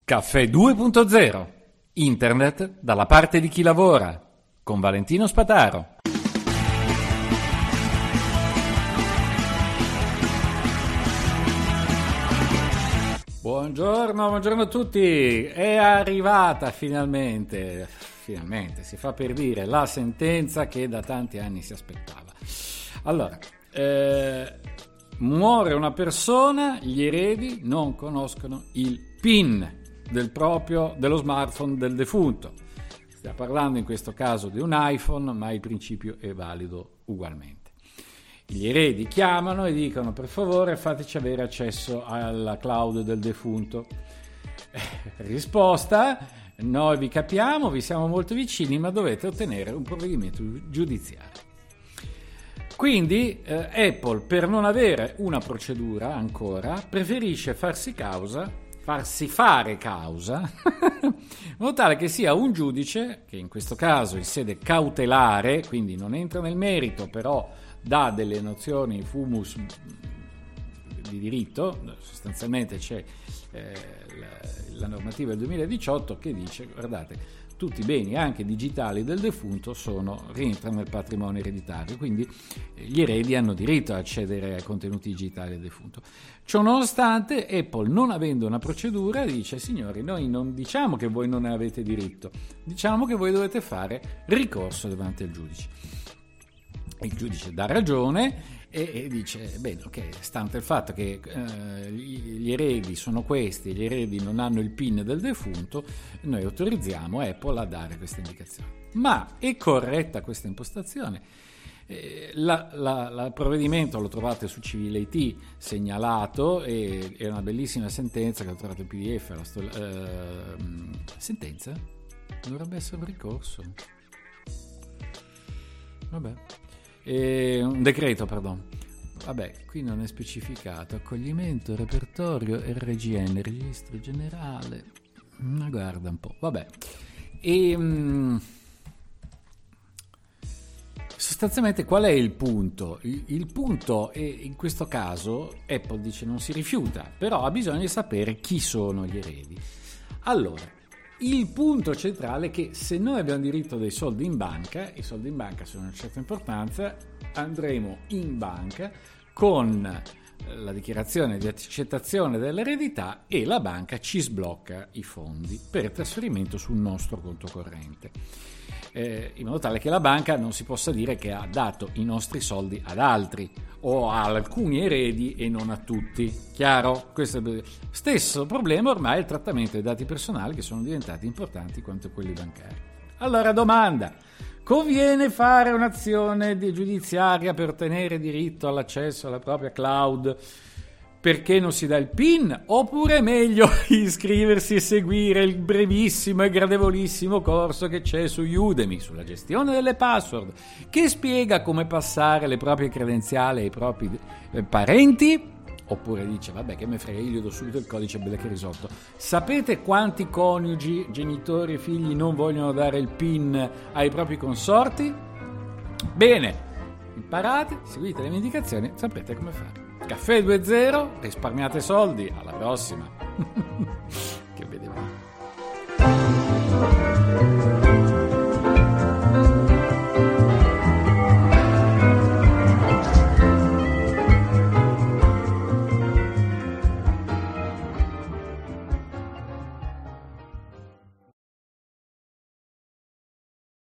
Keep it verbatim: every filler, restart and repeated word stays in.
Caffè due punto zero. Internet dalla parte di chi lavora. Con Valentino Spataro. Buongiorno, buongiorno a tutti. È arrivata finalmente, finalmente, si fa per dire, la sentenza che da tanti anni si aspettava. Allora, eh, muore una persona, gli eredi non conoscono il PIN del proprio, dello smartphone del defunto. Stiamo parlando in questo caso di un iPhone, ma il principio è valido ugualmente. Gli eredi chiamano e dicono: per favore fateci avere accesso alla cloud del defunto. Risposta: noi vi capiamo, vi siamo molto vicini, ma dovete ottenere un provvedimento giudiziario. Quindi eh, Apple, per non avere una procedura ancora, preferisce farsi causa farsi fare causa in modo tale che sia un giudice che in questo caso in sede cautelare, quindi non entra nel merito, però dà delle nozioni fumus di diritto. Sostanzialmente c'è eh, la, la normativa del duemiladiciotto che dice: guardate, tutti i beni anche digitali del defunto sono, rientrano nel patrimonio ereditario, quindi gli eredi hanno diritto a accedere ai contenuti digitali del defunto. Ciò nonostante, Apple, non avendo una procedura, dice: signori, noi non diciamo che voi non ne avete diritto, diciamo che voi dovete fare ricorso davanti al giudice. Il giudice dà ragione e, e dice: bene, ok, stante il fatto che eh, gli eredi sono questi, gli eredi non hanno il PIN del defunto, noi autorizziamo Apple a dare questa indicazione. Ma è corretta questa impostazione? Eh, la, la, la provvedimento lo trovate su Civile I T segnalato, e è una bellissima sentenza che ho trovato in P D F. La sto, eh, sentenza? Dovrebbe essere un ricorso. Vabbè. Eh, un decreto, perdono. Vabbè, qui non è specificato. Accoglimento, repertorio, R G N, registro generale. Ma guarda un po'. Vabbè. E mh, sostanzialmente qual è il punto? Il, il punto è, in questo caso, Apple dice non si rifiuta, però ha bisogno di sapere chi sono gli eredi. Allora, il punto centrale è che se noi abbiamo diritto dei soldi in banca, i soldi in banca sono di una certa importanza, andremo in banca con la dichiarazione di accettazione dell'eredità e la banca ci sblocca i fondi per trasferimento sul nostro conto corrente, eh, in modo tale che la banca non si possa dire che ha dato i nostri soldi ad altri o a alcuni eredi e non a tutti. Chiaro? Questo è il stesso problema ormai, il trattamento dei dati personali, che sono diventati importanti quanto quelli bancari. Allora, domanda: conviene fare un'azione giudiziaria per ottenere diritto all'accesso alla propria cloud perché non si dà il PIN, oppure è meglio iscriversi e seguire il brevissimo e gradevolissimo corso che c'è su Udemy sulla gestione delle password, che spiega come passare le proprie credenziali ai propri parenti? Oppure dice: vabbè, che me frega, io gli do subito il codice, belle che risolto. Sapete quanti coniugi, genitori e figli non vogliono dare il PIN ai propri consorti? Bene, imparate, seguite le mie indicazioni, saprete come fare. Caffè due zero, risparmiate soldi, alla prossima.